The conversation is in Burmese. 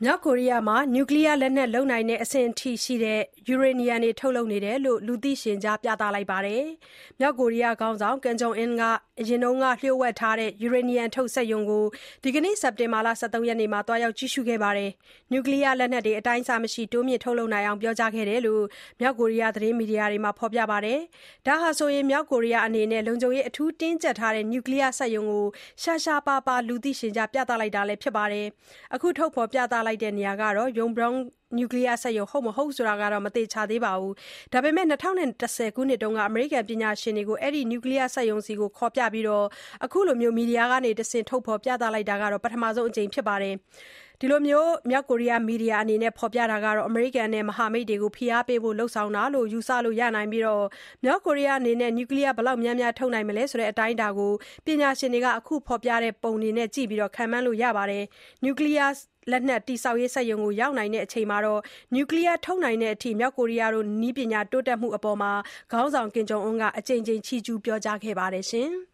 မြောက်ကိုရီးယားမှာနျူကလ িয়ারလက်နက်လုပ်နိုင်တဲ့အဆင့်အထိရှိတဲ့ယူရေနီယံတွေထုတ်လုပ်နေတယ်လို့လူသိရှင်ကြားပြသလိုက်ပါတယ်။မြောက်ကိုရီးယားခေါင်းဆောင်ကင်ဂျုံအွန်းကအရင်ကလျှို့ဝှက်ထားတဲ့ယူရေနီယံထုတ်စက်ရုံကိုဒီကနေ့စက်တင်ဘာ 13 ရက်နေ့မှာသွားရောက်ကြည့်ရှုခဲ့ပါတယ်။နျူကလ িয়ারလက်နက်တွေအတိုင်းအဆမရှိတိုးမြင့်ထုတ်လုပ်နိုင်အောင်ပြောကြားခဲ့တယ်လို့မြောက်ကိုရီးယားသတင်းမီဒီယာတွေမှာဖော်ပြပါတယ်။ဒါဟာမြောက်ကိုရီးယားအနေနဲ့လုံခြုံရေးအထူးတင်းကျပ်ထားတဲ့နျူကလ িয়ারစက်ရုံကိုရှားရှားပါးပါးလူသိရှင်ကြားပြသလိုက်တာလည်းဖြစ်ပါတယ်။အခုထုတ်ဖော်ပြသလိုက်တဲ့နေရာကတော့Yongbyon နျူကလ িয়ারစက်ရုံဟုတ်မဟုတ်ဆိုတာမသေချာသေးပါဘူး။ဒါပေမဲ့2010ခုနှစ်တုန်းကအမေရိကန်ပညာရှင်တွေကိုအဲဒီနျူကလ িয়ারစက်ရုံဆီခေါ်ပြပြီးအခုလိုမီဒီယာကနေတဆင့်ထုတ်ဖော်ပြသလိုက်တာပထမဆုံးအကြိမ်ဖြစ်ပါတယ်။ဒီလိုမြောက်ကိုရီးယားမီဒီယာအနေနဲ့ဖော်ပြတာကတော့အမေရိကန်နဲ့မဟာမိတ်တွေကိုဖိအားပေးဖို့လုပ်ဆောင်တာလို့ယူဆလို့ရနိုင်ပြီးမြောက်ကိုရီးယားအနေနဲ့နျူကလ িয়ারဘယ်လောက်များများထုတ်နိုင်မလဲဆိုတဲ့အတိုင်းအတာကိုပညာရှင်တွေကအခုဖော်ပြတဲ့ပုံတွေနဲ့ကြည့်ပြီးခန့်မှန်းလို့ရပါတယ်။နျူကလ িয়ারလက်နက်တည်ဆောက်ရေးစက်ရုံကိုရောက်နိုင်တဲ့အချိန်မှာနျူကလ িয়ারထုတ်နိုင်တဲ့အထိမြောက်ကိုရီးယားနည်းပညာတိုးတက်မှုအပေါ်ခေါင်းဆောင်ကင်ဂျုံအွန်းကအကြိမ်ကြိမ်ချီးကျူးပြောကြားခဲ့ပါတယ်။